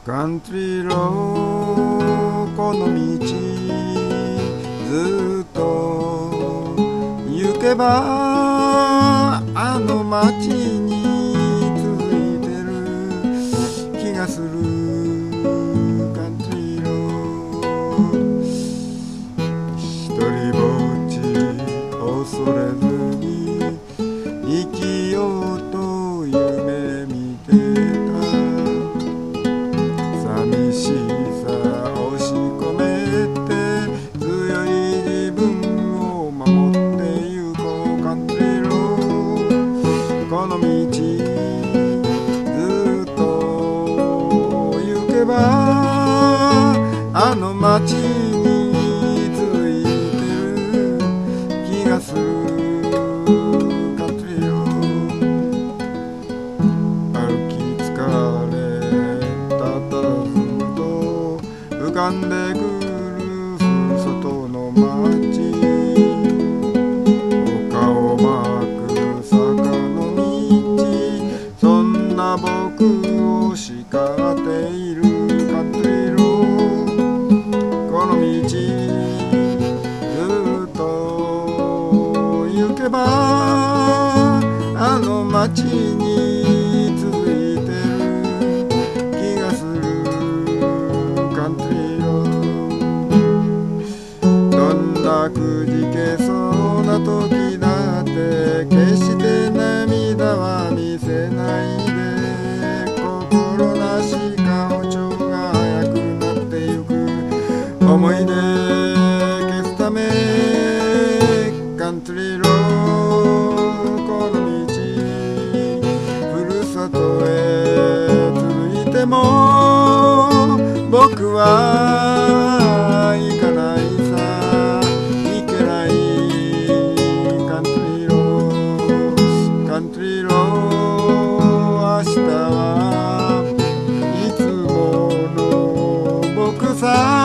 カントリーローこの道ずっと行けばあの街に続いてる気がする。カントリーロー一人ぼっち恐れずに生きようと夢見てた。寂しさ押し込めて強い自分を守ってゆこう。カントリーローこの道ずっと行けばあの街に続いてる気がする。カントリーロー歩き疲れ浮かんでくるふるさとの街、丘を巻く坂の道、そんな僕を叱っている。カントリーローこの道ずっと行けばあの街に続いてる気がする。カントリーローどんなくじけそうな時だって決して涙は見せないで。心なしか歩調が速くなってゆく。思い出消すためカントリーローこの道ふるさとへ続いても僕は行かないさ、行けない。カントリーローカントリーロー明日はいつもの僕さ。